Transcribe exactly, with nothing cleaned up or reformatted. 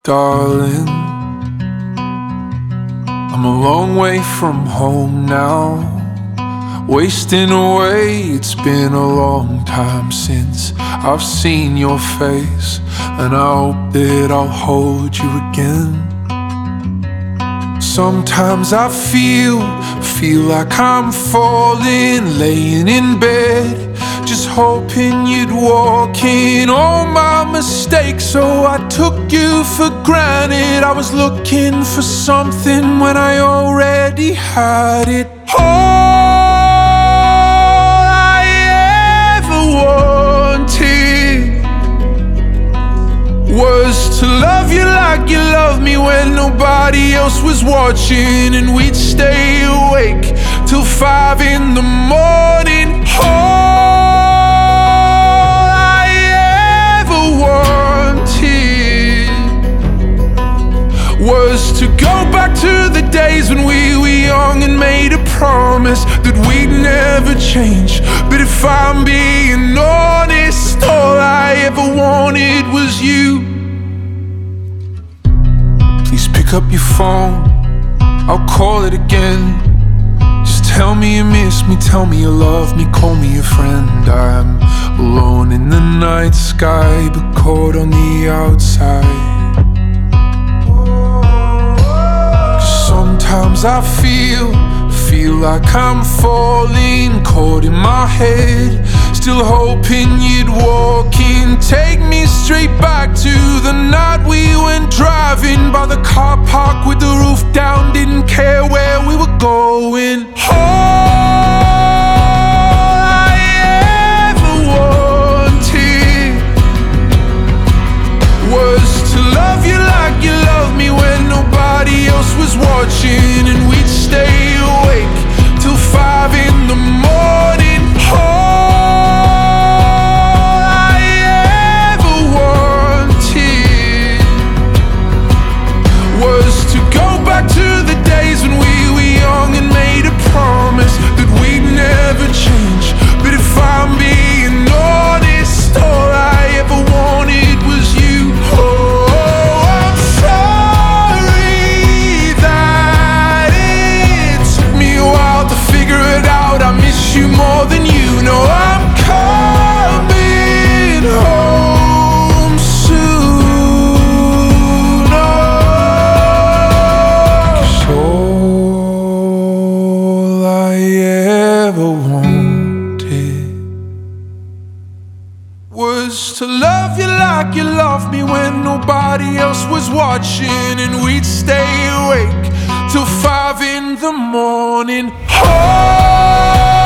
Darling, I'm a long way from home now, wasting away. It's been a long time since I've seen your face, and I hope that I'll hold you again. Sometimes I feel, feel like I'm falling, laying in bed, just hoping you'd walk in. All my mistakes, so I took you for granted. I was looking for something when I already had it. All I ever wanted was to love you like you loved me when nobody else was watching, and we'd stay awake till five in the morning. All I ever wanted was to go back to the days when we were young and made a promise that we'd never change. But if I'm being honest, all I ever wanted was you. Please pick up your phone, I'll call it again. Just tell me you miss me, tell me you love me, call me a friend. I'm alone in the night sky, but caught on the outside. Sometimes I feel, feel like I'm falling, caught in my head, still hoping you'd walk in. Take me straight back to the night we went driving by the car park with the roof down, didn't care where we were going. All I ever wanted was to love you like you loved me when nobody else was watching, and we'd stay awake till five in the morning. All I ever wanted was to go back to the days when we were young and made a promise that we'd never change. But if I'm being honest, all I ever wanted was you. Oh, I'm sorry that it took me a while to figure it out. I miss you more than you know. I'm coming home soon. Oh, 'cause all I ever wanted was to love you like you loved me when nobody else was watching, and we'd stay awake till five in the morning. Oh,